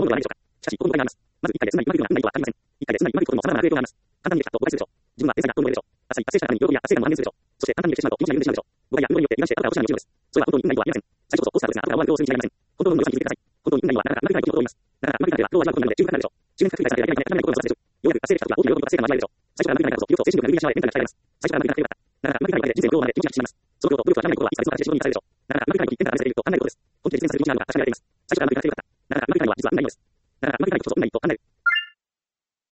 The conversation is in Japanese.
思うのではないでしょうか。しかし、ここに問題があります。まず、1回でつまりうまくいくのが何とは限りません。1回でつまりうまくいくことにも様々な影響があります。簡単に言えば、誤解するでしょう。自分は天才だと思えるでしょう。達成したからに喜びや達成感も安定するでしょう。そして簡単に言ってしまうと、命が緩んでしまうでしょう。誤解や誤りによって油断して後から落とし穴に落ちるのです。それは本当に意味ないとは言えません。最初こそコスターですが、後から終わるとするに違いません。本当の無予算に気づいてください。本当に意味ないのは、なかなかうまくいかないことを言います。なかなかうまくいかないでは、苦労は味わうことになるので、中間化なるでしょう。中間化繰り返されて、やりがいがない心を育てる。ようやく達成できた時は大きな喜びと達成感を味わえるでしょう。最初からうまくいかないからこそ、気力と精神力が緩み出しまえ、メンタルが鍛えられます。最初からうまくいかなければよかった。なかなかうまくいかないだけで人生の両方まで厳しくしまいます。その労と努力と諦めない心はいつか別の形で仕事に生かされるでしょう。なかなかうまくいかない時、メンタルが試されると考えることです。本気で実現させる道があるのか確かめられています。最初からうまくいかなければよかった。なかなかうまくいかないのは実は運がいいのです。なかなかうまくいかない時こそ運がいいと考える。